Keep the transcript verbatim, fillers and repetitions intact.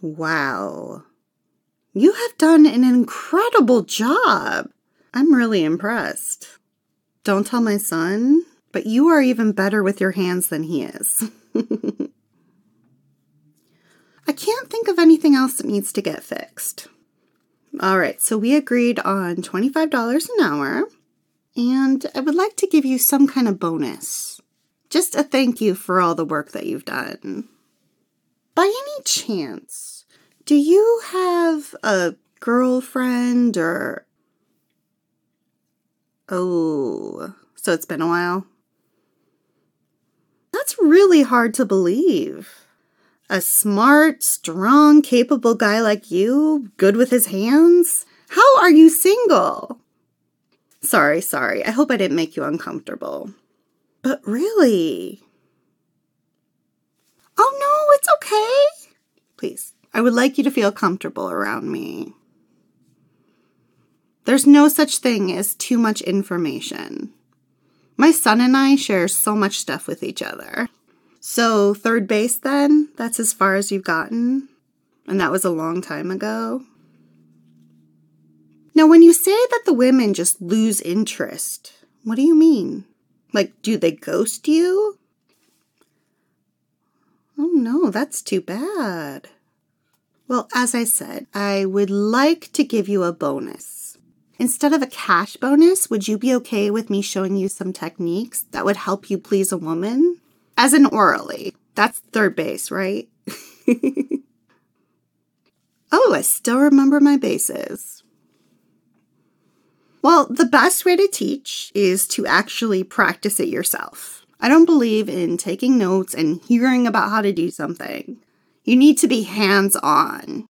Wow. You have done an incredible job. I'm really impressed. Don't tell my son, but you are even better with your hands than he is. I can't think of anything else that needs to get fixed. All right, so we agreed on twenty-five dollars an hour, and I would like to give you some kind of bonus. Just a thank you for all the work that you've done. By any chance, do you have a girlfriend or... Oh, so it's been a while? That's really hard to believe. A smart, strong, capable guy like you, good with his hands? How are you single? Sorry, sorry. I hope I didn't make you uncomfortable. But really? Oh, no, it's okay. Please, I would like you to feel comfortable around me. There's no such thing as too much information. My son and I share so much stuff with each other. So third base then, that's as far as you've gotten? And that was a long time ago? Now, when you say that the women just lose interest, what do you mean? Like, do they ghost you? Oh no, that's too bad. Well, as I said, I would like to give you a bonus. Instead of a cash bonus, would you be okay with me showing you some techniques that would help you please a woman? As in orally. That's third base, right? Oh, I still remember my bases. Well, the best way to teach is to actually practice it yourself. I don't believe in taking notes and hearing about how to do something. You need to be hands-on.